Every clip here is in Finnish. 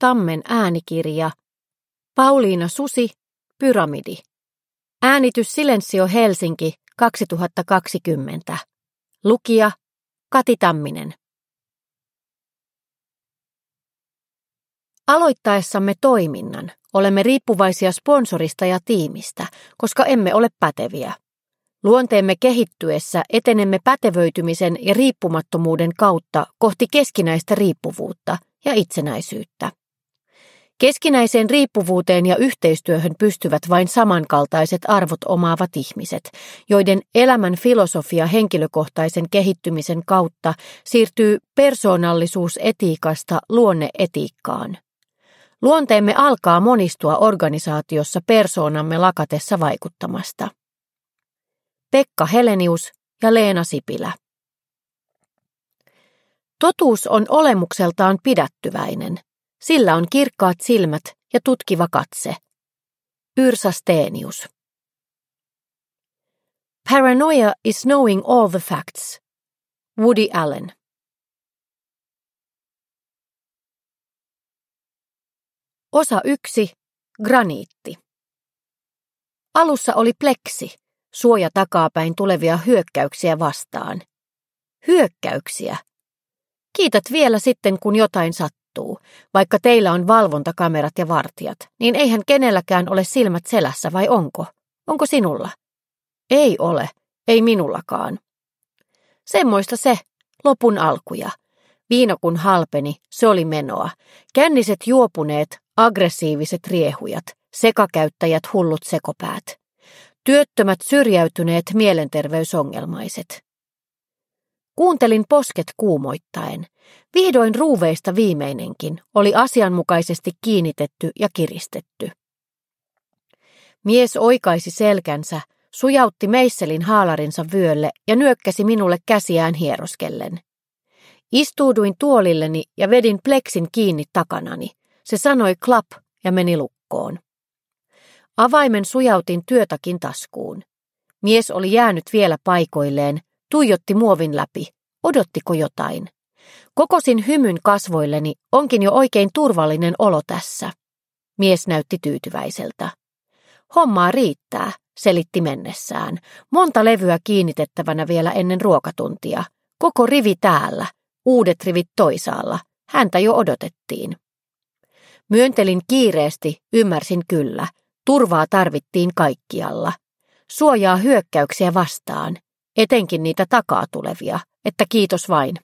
Tammen äänikirja. Pauliina Susi, Pyramidi. Äänitys Silensio Helsinki 2020. Lukija Kati Tamminen. Aloittaessamme toiminnan olemme riippuvaisia sponsorista ja tiimistä, koska emme ole päteviä. Luonteemme kehittyessä etenemme pätevöitymisen ja riippumattomuuden kautta kohti keskinäistä riippuvuutta ja itsenäisyyttä. Keskinäiseen riippuvuuteen ja yhteistyöhön pystyvät vain samankaltaiset arvot omaavat ihmiset, joiden elämän filosofia henkilökohtaisen kehittymisen kautta siirtyy persoonallisuusetiikasta luonneetiikkaan. Luonteemme alkaa monistua organisaatiossa persoonamme lakatessa vaikuttamasta. Pekka Helenius ja Leena Sipilä. Totuus on olemukseltaan pidättyväinen. Sillä on kirkkaat silmät ja tutkiva katse. Yrsa Stenius. Paranoia is knowing all the facts. Woody Allen. Osa 1. Graniitti. Alussa oli pleksi, suoja takapäin tulevia hyökkäyksiä vastaan. Hyökkäyksiä. Kiität vielä sitten, kun jotain sattuu. Vaikka teillä on valvontakamerat ja vartijat, niin eihän kenelläkään ole silmät selässä, vai onko? Onko sinulla? Ei ole, ei minullakaan. Semmoista se, lopun alkuja. Viina kun halpeni, se oli menoa. Känniset juopuneet, aggressiiviset riehujat, sekakäyttäjät hullut sekopäät. Työttömät syrjäytyneet mielenterveysongelmaiset. Kuuntelin posket kuumoittaen. Vihdoin ruuveista viimeinenkin oli asianmukaisesti kiinnitetty ja kiristetty. Mies oikaisi selkänsä, sujautti meisselin haalarinsa vyölle ja nyökkäsi minulle käsiään hieroskellen. Istuuduin tuolilleni ja vedin pleksin kiinni takanani. Se sanoi klap ja meni lukkoon. Avaimen sujautin työtakin taskuun. Mies oli jäänyt vielä paikoilleen, tuijotti muovin läpi. Odottiko jotain? Kokosin hymyn kasvoilleni, onkin jo oikein turvallinen olo tässä. Mies näytti tyytyväiseltä. Hommaa riittää, selitti mennessään. Monta levyä kiinnitettävänä vielä ennen ruokatuntia. Koko rivi täällä, uudet rivit toisaalla. Häntä jo odotettiin. Myöntelin kiireesti, ymmärsin kyllä. Turvaa tarvittiin kaikkialla. Suojaa hyökkäyksiä vastaan, etenkin niitä takaa tulevia, että kiitos vain.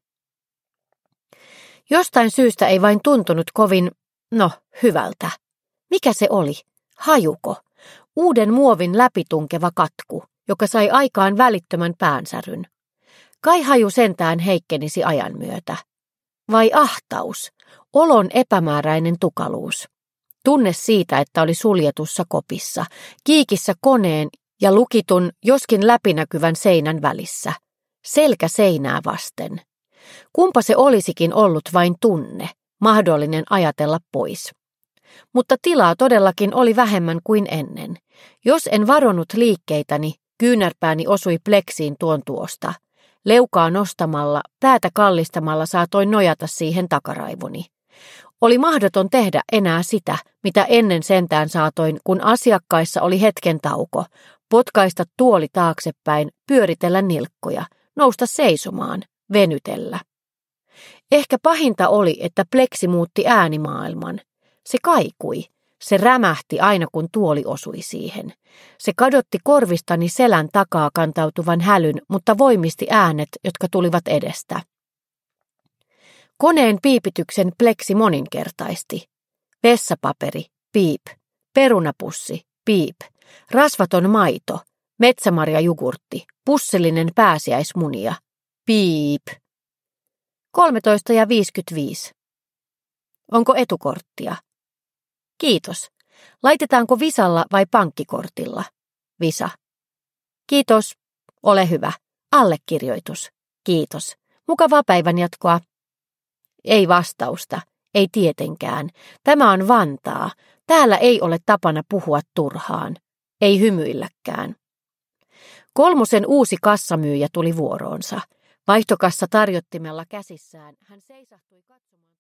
Jostain syystä ei vain tuntunut kovin, hyvältä. Mikä se oli? Hajuko? Uuden muovin läpitunkeva katku, joka sai aikaan välittömän päänsäryn. Kai haju sentään heikkenisi ajan myötä. Vai ahtaus? Olon epämääräinen tukaluus. Tunne siitä, että oli suljetussa kopissa, kiikissä koneen ja lukitun, joskin läpinäkyvän seinän välissä. Selkä seinää vasten. Kumpa se olisikin ollut vain tunne, mahdollinen ajatella pois. Mutta tilaa todellakin oli vähemmän kuin ennen. Jos en varonut liikkeitäni, kyynärpääni osui pleksiin tuon tuosta. Leukaa nostamalla, päätä kallistamalla saatoin nojata siihen takaraivoni. Oli mahdoton tehdä enää sitä, mitä ennen sentään saatoin, kun asiakkaissa oli hetken tauko, potkaista tuoli taaksepäin, pyöritellä nilkkoja, nousta seisomaan, venytellä. Ehkä pahinta oli, että pleksi muutti äänimaailman. Se kaikui. Se rämähti aina, kun tuoli osui siihen. Se kadotti korvistani selän takaa kantautuvan hälyn, mutta voimisti äänet, jotka tulivat edestä. Koneen piipityksen pleksi moninkertaisti. Vessapaperi, piip. Perunapussi, piip. Rasvaton maito, metsämarjajugurtti, pussillinen pääsiäismunia, piip. 13:55. Onko etukorttia? Kiitos. Laitetaanko Visalla vai pankkikortilla? Visa. Kiitos. Ole hyvä. Allekirjoitus. Kiitos. Mukavaa päivänjatkoa. Ei vastausta. Ei tietenkään. Tämä on Vantaa. Täällä ei ole tapana puhua turhaan. Ei hymyilläkään. Kolmosen uusi kassamyyjä tuli vuoroonsa. Vaihtokassa tarjottimella käsissään hän seisahtui katsomaan